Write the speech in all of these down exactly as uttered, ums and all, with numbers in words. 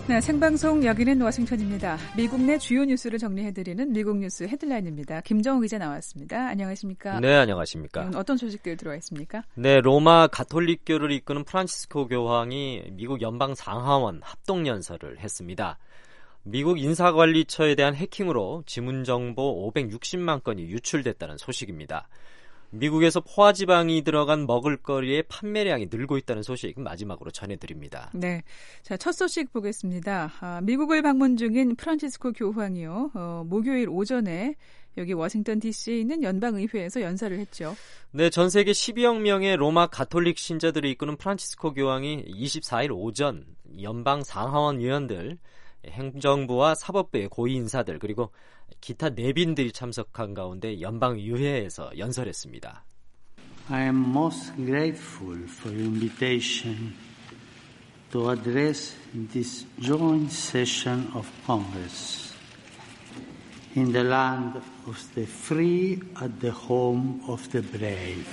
네, 생방송 여기는 워싱턴입니다. 미국 내 주요 뉴스를 정리해드리는 미국 뉴스 헤드라인입니다. 김정우 기자 나왔습니다. 안녕하십니까? 네, 안녕하십니까? 어떤 소식들 들어와 있습니까? 네, 로마 가톨릭교를 이끄는 프란치스코 교황이 미국 연방 상하원 합동연설을 했습니다. 미국 인사관리처에 대한 해킹으로 지문정보 오백육십만 건이 유출됐다는 소식입니다. 미국에서 포화지방이 들어간 먹을거리의 판매량이 늘고 있다는 소식 마지막으로 전해드립니다. 네, 자, 첫 소식 보겠습니다. 아, 미국을 방문 중인 프란치스코 교황이요. 어, 목요일 오전에 여기 워싱턴 디씨에 있는 연방의회에서 연설을 했죠. 네, 전 세계 십이억 명의 로마 가톨릭 신자들을 이끄는 프란치스코 교황이 이십사일 오전 연방 상하원 의원들, 행정부와 사법부의 고위 인사들 그리고 기타 내빈들이 참석한 가운데 연방의회에서 연설했습니다. I am most grateful for your invitation to address this joint session of Congress in the land of the free at the home of the brave.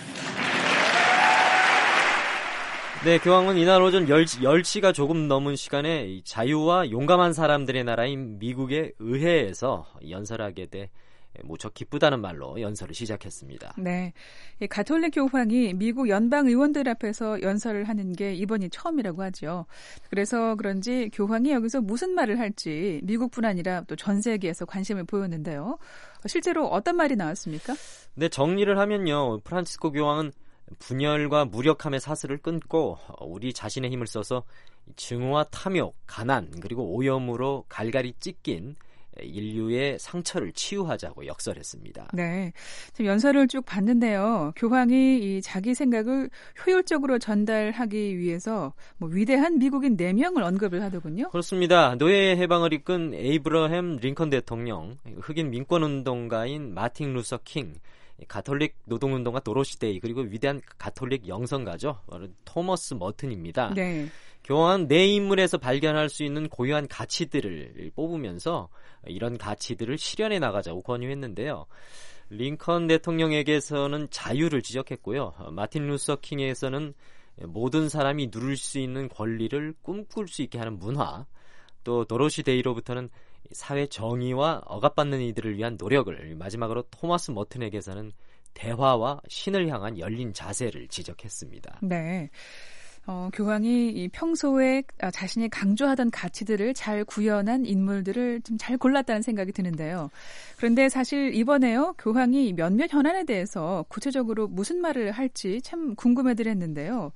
네, 교황은 이날 오전 열 시가 조금 넘은 시간에 자유와 용감한 사람들의 나라인 미국의 의회에서 연설하게 돼 무척 기쁘다는 말로 연설을 시작했습니다. 네, 가톨릭 교황이 미국 연방 의원들 앞에서 연설을 하는 게 이번이 처음이라고 하죠. 그래서 그런지 교황이 여기서 무슨 말을 할지 미국뿐 아니라 또 전 세계에서 관심을 보였는데요. 실제로 어떤 말이 나왔습니까? 네, 정리를 하면요. 프란치스코 교황은 분열과 무력함의 사슬을 끊고 우리 자신의 힘을 써서 증오와 탐욕, 가난 그리고 오염으로 갈갈이 찢긴 인류의 상처를 치유하자고 역설했습니다. 네, 지금 연설을 쭉 봤는데요. 교황이 이 자기 생각을 효율적으로 전달하기 위해서 뭐 위대한 미국인 네 명을 언급을 하더군요. 그렇습니다. 노예 해방을 이끈 에이브러햄 링컨 대통령, 흑인 민권운동가인 마틴 루서 킹, 가톨릭 노동운동가 도로시 데이 그리고 위대한 가톨릭 영성가죠. 토머스 머튼입니다. 네. 교황은 네 인물에서 발견할 수 있는 고유한 가치들을 뽑으면서 이런 가치들을 실현해 나가자고 권유했는데요. 링컨 대통령에게서는 자유를 지적했고요. 마틴 루서 킹에서는 모든 사람이 누릴 수 있는 권리를 꿈꿀 수 있게 하는 문화, 또 도로시 데이로부터는 사회 정의와 억압받는 이들을 위한 노력을, 마지막으로 토마스 머튼에게서는 대화와 신을 향한 열린 자세를 지적했습니다. 네. 어, 교황이 이 평소에 자신이 강조하던 가치들을 잘 구현한 인물들을 좀 잘 골랐다는 생각이 드는데요. 그런데 사실 이번에요, 교황이 몇몇 현안에 대해서 구체적으로 무슨 말을 할지 참 궁금해드렸는데요.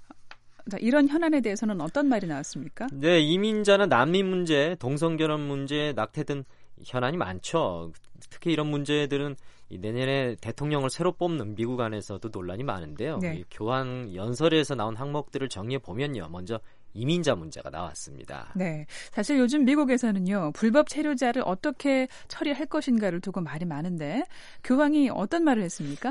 이런 현안에 대해서는 어떤 말이 나왔습니까? 네, 이민자나 난민 문제, 동성결혼 문제, 낙태 등 현안이 많죠. 특히 이런 문제들은 내년에 대통령을 새로 뽑는 미국 안에서도 논란이 많은데요. 네. 교황 연설에서 나온 항목들을 정리해 보면요. 먼저 이민자 문제가 나왔습니다. 네, 사실 요즘 미국에서는요, 불법 체류자를 어떻게 처리할 것인가를 두고 말이 많은데 교황이 어떤 말을 했습니까?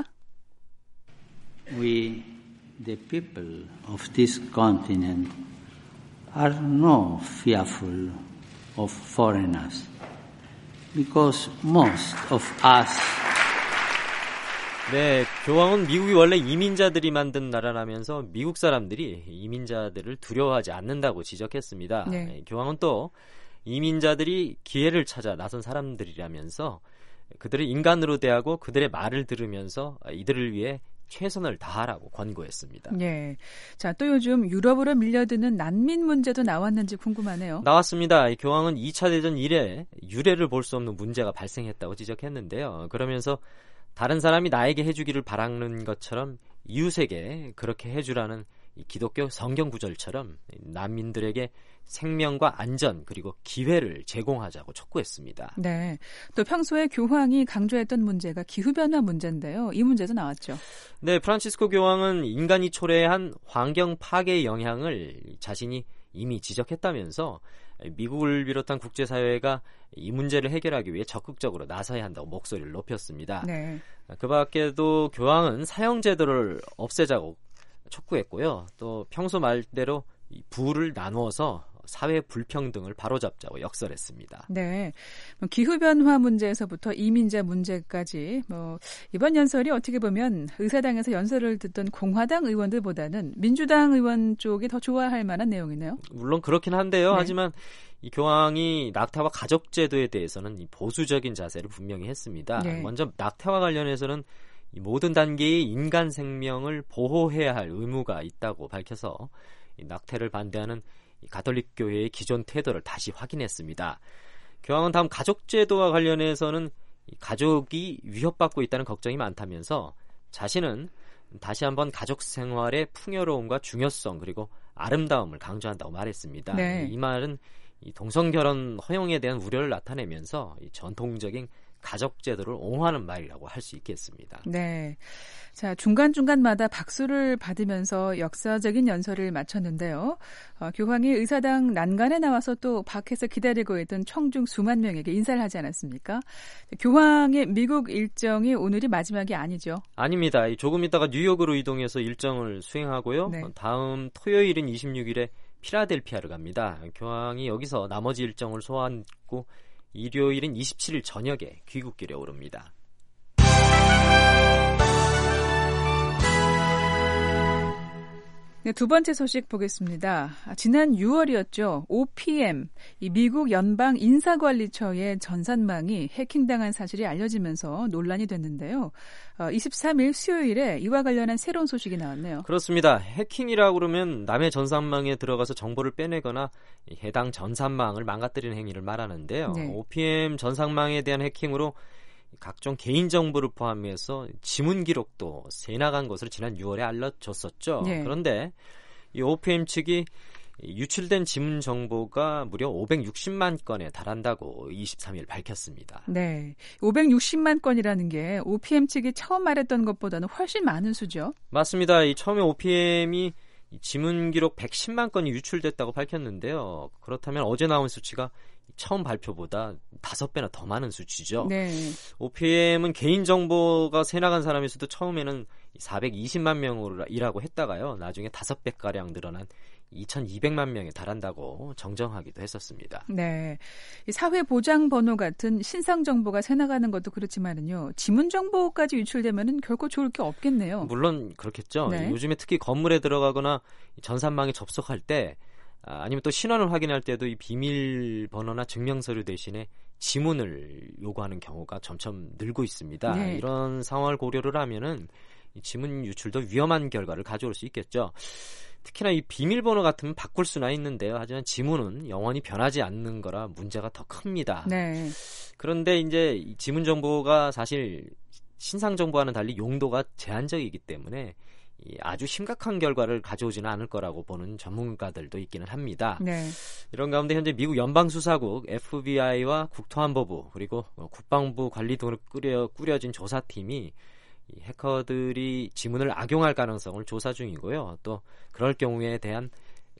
We, the people of this continent, are not fearful of foreigners because most of us 네, 교황은 미국이 원래 이민자들이 만든 나라라면서 미국 사람들이 이민자들을 두려워하지 않는다고 지적했습니다. 네. 교황은 또 이민자들이 기회를 찾아 나선 사람들이라면서 그들을 인간으로 대하고 그들의 말을 들으면서 이들을 위해 최선을 다하라고 권고했습니다. 네, 자, 또 요즘 유럽으로 밀려드는 난민 문제도 나왔는지 궁금하네요. 나왔습니다. 교황은 이 차 대전 이래 유례를 볼 수 없는 문제가 발생했다고 지적했는데요. 그러면서 다른 사람이 나에게 해주기를 바라는 것처럼 이웃에게 그렇게 해주라는 기독교 성경 구절처럼 난민들에게 생명과 안전 그리고 기회를 제공하자고 촉구했습니다. 네, 또 평소에 교황이 강조했던 문제가 기후변화 문제인데요. 이 문제도 나왔죠. 네, 프란치스코 교황은 인간이 초래한 환경 파괴의 영향을 자신이 이미 지적했다면서 미국을 비롯한 국제사회가 이 문제를 해결하기 위해 적극적으로 나서야 한다고 목소리를 높였습니다. 네. 그 밖에도 교황은 사형제도를 없애자고 촉구했고요. 또 평소 말대로 부를 나누어서 사회 불평등을 바로잡자고 역설했습니다. 네, 뭐 기후변화 문제에서부터 이민자 문제까지 뭐 이번 연설이 어떻게 보면 의사당에서 연설을 듣던 공화당 의원들보다는 민주당 의원 쪽이 더 좋아할 만한 내용이네요. 물론 그렇긴 한데요. 네. 하지만 이 교황이 낙태와 가족제도에 대해서는 이 보수적인 자세를 분명히 했습니다. 네. 먼저 낙태와 관련해서는 이 모든 단계의 인간 생명을 보호해야 할 의무가 있다고 밝혀서 이 낙태를 반대하는 이 가톨릭 교회의 기존 태도를 다시 확인했습니다. 교황은 다음 가족제도와 관련해서는 이 가족이 위협받고 있다는 걱정이 많다면서 자신은 다시 한번 가족 생활의 풍요로움과 중요성 그리고 아름다움을 강조한다고 말했습니다. 네. 이 말은 이 동성결혼 허용에 대한 우려를 나타내면서 이 전통적인 가족 제도를 옹호하는 말이라고 할 수 있겠습니다. 네. 자, 중간중간마다 박수를 받으면서 역사적인 연설을 마쳤는데요. 어, 교황이 의사당 난간에 나와서 또 밖에서 기다리고 있던 청중 수만 명에게 인사를 하지 않았습니까? 교황의 미국 일정이 오늘이 마지막이 아니죠? 아닙니다. 조금 있다가 뉴욕으로 이동해서 일정을 수행하고요. 네. 다음 토요일인 이십육 일에 필라델피아를 갑니다. 교황이 여기서 나머지 일정을 소화하고 일요일인 이십칠 일 저녁에 귀국길에 오릅니다. 네, 두 번째 소식 보겠습니다. 지난 유월이었죠. 오피엠, 이 미국 연방 인사관리처의 전산망이 해킹당한 사실이 알려지면서 논란이 됐는데요. 어, 이십삼 일 수요일에 이와 관련한 새로운 소식이 나왔네요. 그렇습니다. 해킹이라고 그러면 남의 전산망에 들어가서 정보를 빼내거나 해당 전산망을 망가뜨리는 행위를 말하는데요. 네. 오피엠 전산망에 대한 해킹으로 각종 개인정보를 포함해서 지문 기록도 새나간 것을 지난 유월에 알려줬었죠. 네. 그런데 이 오피엠 측이 유출된 지문 정보가 무려 오백육십만 건에 달한다고 이십삼 일 밝혔습니다. 네, 오백육십만 건이라는 게 오피엠 측이 처음 말했던 것보다는 훨씬 많은 수죠. 맞습니다. 이 처음에 오피엠이 지문 기록 백십만 건이 유출됐다고 밝혔는데요. 그렇다면 어제 나온 수치가 처음 발표보다 다섯 배나 더 많은 수치죠. 네. 오피엠은 개인정보가 새나간 사람의 수도 처음에는 사백이십만 명이라고 했다가요. 나중에 다섯 배가량 늘어난 이천이백만 명에 달한다고 정정하기도 했었습니다. 네. 이 사회보장번호 같은 신상정보가 새나가는 것도 그렇지만은요. 지문정보까지 유출되면은 결코 좋을 게 없겠네요. 물론 그렇겠죠. 네. 요즘에 특히 건물에 들어가거나 전산망에 접속할 때 아니면 또 신원을 확인할 때도 이 비밀번호나 증명서류 대신에 지문을 요구하는 경우가 점점 늘고 있습니다. 네. 이런 상황을 고려를 하면은 이 지문 유출도 위험한 결과를 가져올 수 있겠죠. 특히나 이 비밀번호 같으면 바꿀 수나 있는데요. 하지만 지문은 영원히 변하지 않는 거라 문제가 더 큽니다. 네. 그런데 이제 이 지문 정보가 사실 신상 정보와는 달리 용도가 제한적이기 때문에 이 아주 심각한 결과를 가져오지는 않을 거라고 보는 전문가들도 있기는 합니다. 네. 이런 가운데 현재 미국 연방수사국, 에프비아이와 국토안보부 그리고 국방부 관리 등으로 꾸려, 꾸려진 조사팀이 이 해커들이 지문을 악용할 가능성을 조사 중이고요. 또 그럴 경우에 대한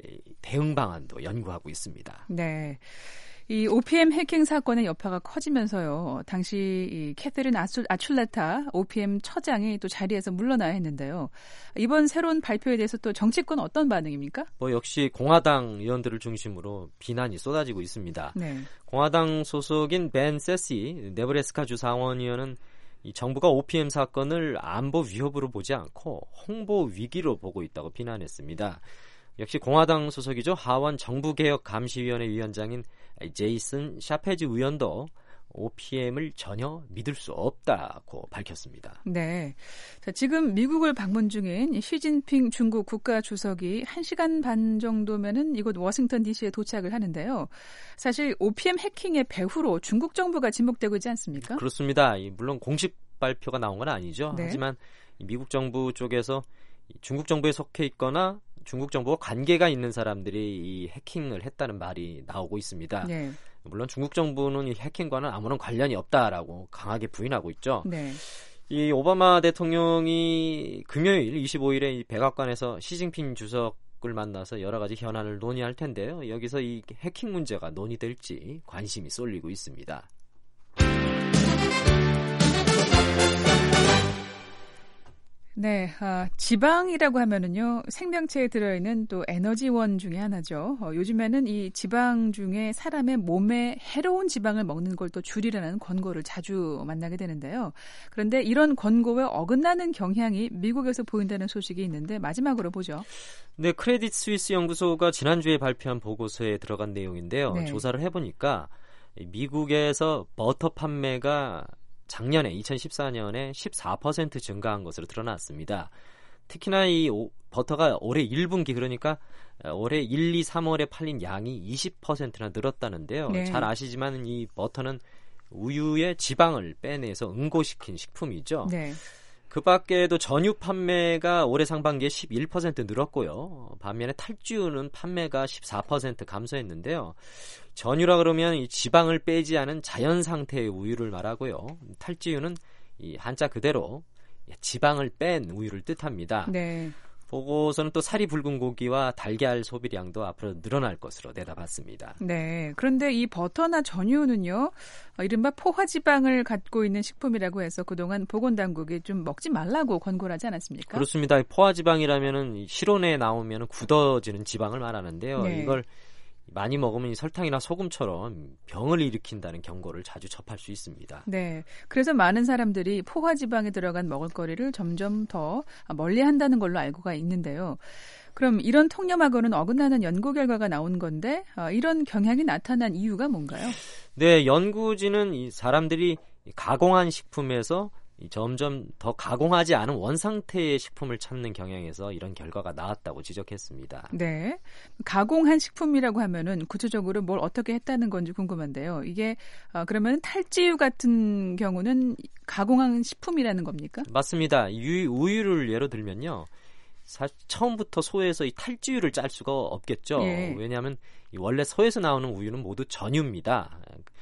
대응 방안도 연구하고 있습니다. 네. 이 오피엠 해킹 사건의 여파가 커지면서요. 당시 이 캐서린 아출, 아출레타 오피엠 처장이 또 자리에서 물러나야 했는데요. 이번 새로운 발표에 대해서 또 정치권 어떤 반응입니까? 뭐 역시 공화당 의원들을 중심으로 비난이 쏟아지고 있습니다. 네. 공화당 소속인 벤 세시 네브래스카주 상원의원은 이 정부가 오피엠 사건을 안보 위협으로 보지 않고 홍보 위기로 보고 있다고 비난했습니다. 역시 공화당 소속이죠. 하원 정부개혁감시위원회 위원장인 제이슨 샤페즈 의원도 오피엠을 전혀 믿을 수 없다고 밝혔습니다. 네. 자, 지금 미국을 방문 중인 시진핑 중국 국가주석이 한 시간 반 정도면은 이곳 워싱턴 디씨에 도착을 하는데요. 사실 오피엠 해킹의 배후로 중국 정부가 지목되고 있지 않습니까? 그렇습니다. 물론 공식 발표가 나온 건 아니죠. 네. 하지만 미국 정부 쪽에서 중국 정부에 속해 있거나 중국 정부와 관계가 있는 사람들이 이 해킹을 했다는 말이 나오고 있습니다. 네. 물론 중국 정부는 이 해킹과는 아무런 관련이 없다라고 강하게 부인하고 있죠. 네. 이 오바마 대통령이 금요일 이십오 일에 이 백악관에서 시진핑 주석을 만나서 여러 가지 현안을 논의할 텐데요. 여기서 이 해킹 문제가 논의될지 관심이 쏠리고 있습니다. 네, 아, 지방이라고 하면은요, 생명체에 들어있는 또 에너지원 중에 하나죠. 어, 요즘에는 이 지방 중에 사람의 몸에 해로운 지방을 먹는 걸 또 줄이라는 권고를 자주 만나게 되는데요. 그런데 이런 권고에 어긋나는 경향이 미국에서 보인다는 소식이 있는데 마지막으로 보죠. 네, 크레딧 스위스 연구소가 지난주에 발표한 보고서에 들어간 내용인데요. 네. 조사를 해보니까 미국에서 버터 판매가 작년에 이천십사 년에 십사 퍼센트 증가한 것으로 드러났습니다. 특히나 이 오, 버터가 올해 일 분기 그러니까 올해 일, 이, 삼월에 팔린 양이 이십 퍼센트나 늘었다는데요. 네. 잘 아시지만 이 버터는 우유의 지방을 빼내서 응고시킨 식품이죠. 네. 그 밖에도 전유 판매가 올해 상반기에 십일 퍼센트 늘었고요. 반면에 탈주유는 판매가 십사 퍼센트 감소했는데요. 전유라 그러면 이 지방을 빼지 않은 자연 상태의 우유를 말하고요. 탈주유는 이 한자 그대로 지방을 뺀 우유를 뜻합니다. 네. 보고서는 또 살이 붉은 고기와 달걀 소비량도 앞으로 늘어날 것으로 내다봤습니다. 네. 그런데 이 버터나 전유는요, 어, 이른바 포화지방을 갖고 있는 식품이라고 해서 그동안 보건당국이 좀 먹지 말라고 권고를 하지 않았습니까? 그렇습니다. 포화지방이라면은 실온에 나오면 굳어지는 지방을 말하는데요. 네. 이걸 많이 먹으면 설탕이나 소금처럼 병을 일으킨다는 경고를 자주 접할 수 있습니다. 네. 그래서 많은 사람들이 포화지방에 들어간 먹을거리를 점점 더 멀리한다는 걸로 알고가 있는데요. 그럼 이런 통념하고는 어긋나는 연구 결과가 나온 건데 어, 이런 경향이 나타난 이유가 뭔가요? 네, 연구진은 이 사람들이 가공한 식품에서 점점 더 가공하지 않은 원상태의 식품을 찾는 경향에서 이런 결과가 나왔다고 지적했습니다. 네. 가공한 식품이라고 하면은 구체적으로 뭘 어떻게 했다는 건지 궁금한데요. 이게 어, 그러면 탈지유 같은 경우는 가공한 식품이라는 겁니까? 맞습니다. 유, 우유를 예로 들면요. 사, 처음부터 소에서 이 탈지유를 짤 수가 없겠죠. 예. 왜냐하면 이 원래 소에서 나오는 우유는 모두 전유입니다.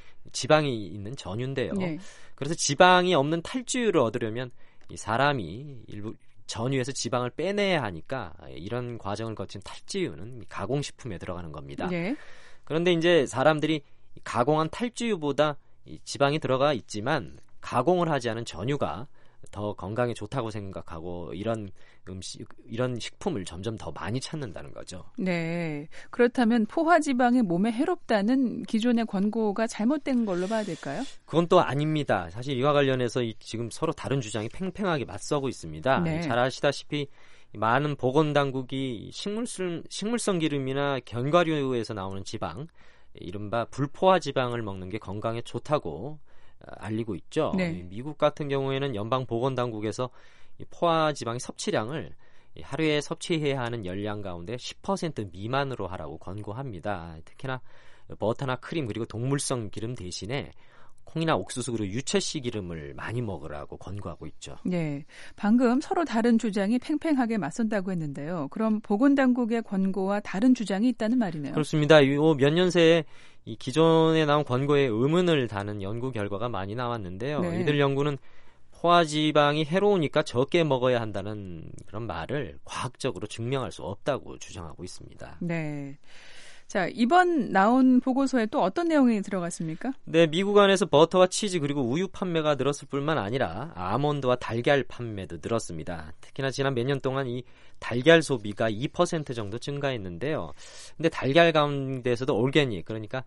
지방이 있는 전유인데요. 네. 그래서 지방이 없는 탈주유를 얻으려면 이 사람이 일부 전유에서 지방을 빼내야 하니까 이런 과정을 거친 탈주유는 가공식품에 들어가는 겁니다. 네. 그런데 이제 사람들이 가공한 탈주유보다 이 지방이 들어가 있지만 가공을 하지 않은 전유가 더 건강에 좋다고 생각하고 이런 음식, 이런 식품을 점점 더 많이 찾는다는 거죠. 네. 그렇다면 포화지방이 몸에 해롭다는 기존의 권고가 잘못된 걸로 봐야 될까요? 그건 또 아닙니다. 사실 이와 관련해서 이 지금 서로 다른 주장이 팽팽하게 맞서고 있습니다. 네. 잘 아시다시피 많은 보건당국이 식물성, 식물성 기름이나 견과류에서 나오는 지방, 이른바 불포화 지방을 먹는 게 건강에 좋다고 알리고 있죠. 네. 미국 같은 경우에는 연방보건당국에서 이 포화 지방의 섭취량을 하루에 섭취해야 하는 열량 가운데 십 퍼센트 미만으로 하라고 권고합니다. 특히나 버터나 크림 그리고 동물성 기름 대신에 콩이나 옥수수 그리고 유채씨 기름을 많이 먹으라고 권고하고 있죠. 네, 방금 서로 다른 주장이 팽팽하게 맞선다고 했는데요. 그럼 보건당국의 권고와 다른 주장이 있다는 말이네요. 그렇습니다. 몇 년 새에 이 기존에 나온 권고에 의문을 다는 연구 결과가 많이 나왔는데요. 네. 이들 연구는 포화지방이 해로우니까 적게 먹어야 한다는 그런 말을 과학적으로 증명할 수 없다고 주장하고 있습니다. 네. 자, 이번 나온 보고서에 또 어떤 내용이 들어갔습니까? 네, 미국 안에서 버터와 치즈 그리고 우유 판매가 늘었을 뿐만 아니라 아몬드와 달걀 판매도 늘었습니다. 특히나 지난 몇 년 동안 이 달걀 소비가 이 퍼센트 정도 증가했는데요. 근데 달걀 가운데서도 올게닉, 그러니까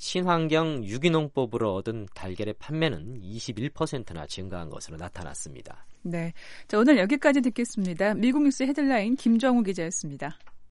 친환경 유기농법으로 얻은 달걀의 판매는 이십일 퍼센트나 증가한 것으로 나타났습니다. 네, 자, 오늘 여기까지 듣겠습니다. 미국 뉴스 헤드라인 김정우 기자였습니다.